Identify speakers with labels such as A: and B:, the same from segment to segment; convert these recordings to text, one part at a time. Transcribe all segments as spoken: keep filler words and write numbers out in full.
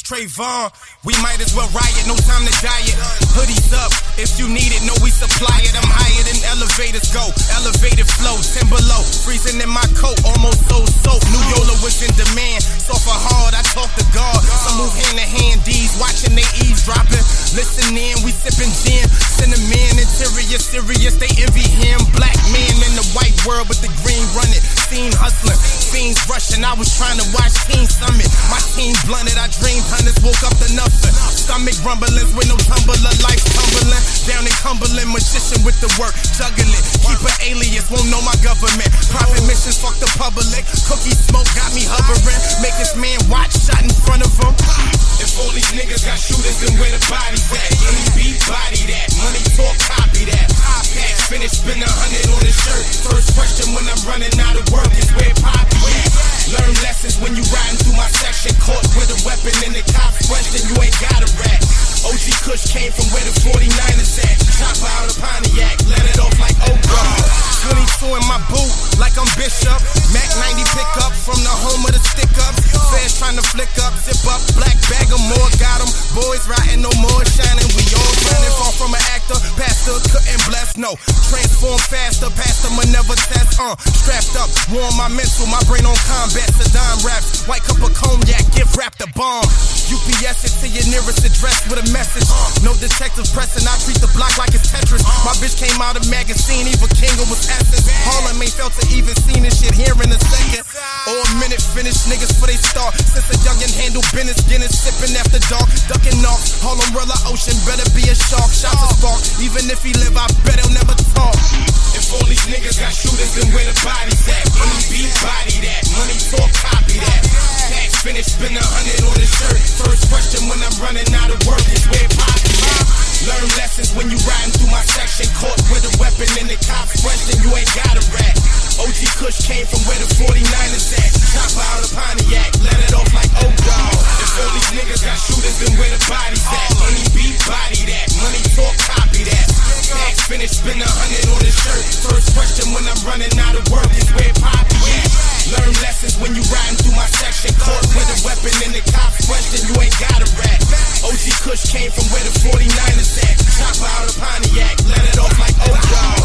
A: Trayvon. We might as well riot, no time to diet. Hoodies up, if you need it, know we supply it. I'm higher than elevators go, elevated flow, ten below. Freezing in my coat, almost so soap. New Yola was in demand, so for hard I talk to God. Some move hand to hand, D's watching they eavesdropping. Listen in, we sipping gin. Cinnamon, interior serious, they envy him. Black man in the white world with the green running. Scene hustling, scenes rushing. I was trying to watch Teen Summit. My team blunted, I dreamed hunters, woke up to nothing. Stomach rumblings with no tumbler, life tumbling. Down in Cumberland, magician with the work, juggle it. Keep an alias, won't know my government. Private missions, fuck the public. Cookie smoke got me hovering. Make this man watch, shot in front of him. If all these niggas got shooters, then where the bodies at? Any beat, body that. Money talk, copy that. Pack finish, spend a hundred on his shirt. First question when I'm running out of work is where Poppy at? Learn lessons when you riding through my section. Caught with a weapon in the cops question, you ain't got a rat. O G Kush came from where the forty-niners at. Chop out a Pontiac, let it off like oh god. twenty-two in my boot, like I'm Bishop. Mac ninety pickup from the home of the stick-ups. Feds trying to flick up, zip up, black bag of more. Got 'em, boys riding no more shining. We all running far from an actor. Pastor couldn't bless, no. Transform faster, pastor ma never test. Uh, strapped up, warm my mental, my brain on combat. Saddam raps, white cup of cognac, gift wrapped a bomb. U P S it to your nearest address with a message. No detectives pressing, I treat the block like it's Tetris. My bitch came out of magazine, Eva King was essence. Harlem ain't felt to even seen this shit here in a second. Or a minute finish, niggas for they start. Since a youngin' handle business, Guinness sipping after dark. Ducking knocks, Harlem Rilla Ocean, better be a shark. Shots a spark, even if he live, I bet he'll never talk. If all these niggas got shooters, then where the bodies at? Any beat, body that. Money talk, copy that. Tax finish, spend a hundred on his shirt. First question when I'm running out of work is where Poppy at? Learn lessons when you riding through my section. Caught with a weapon in the cops question, you ain't got a rat. O G Kush came from where the forty-niners at. Chop out a Pontiac, let it off like oh dog. If all these niggas got shooters, then where the bodies at? Any beat, body that. Money talk, copy that. Tax finish, spend a hundred on his shirt. First question when I'm running out of work is where Poppy at? Learn lessons when you riding through my section. Caught with a weapon in the cops question, you ain't got a rat. O G Kush came from where the forty-niners at. Chop out a Pontiac, let it off like oh dog.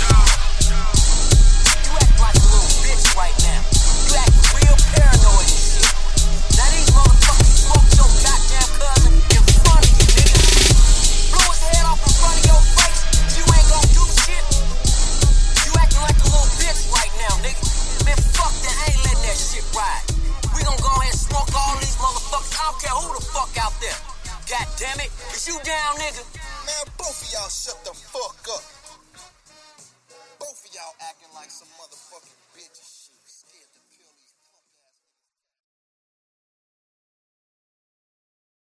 B: You act like a little bitch right now. You acting real paranoid and shit. Now these motherfuckers smoked your goddamn cousin in front of you, nigga. Blew his head off in front of your face. You ain't gon' do shit. You acting like a little bitch right now, nigga. Man, fuck that. I ain't letting that shit ride. We gon' go ahead and smoke all these motherfuckers. I don't care who the fuck out there. God damn it. Is you down, nigga?
C: Man, both of y'all shut the fuck up. Both of y'all acting like some motherfucking bitches.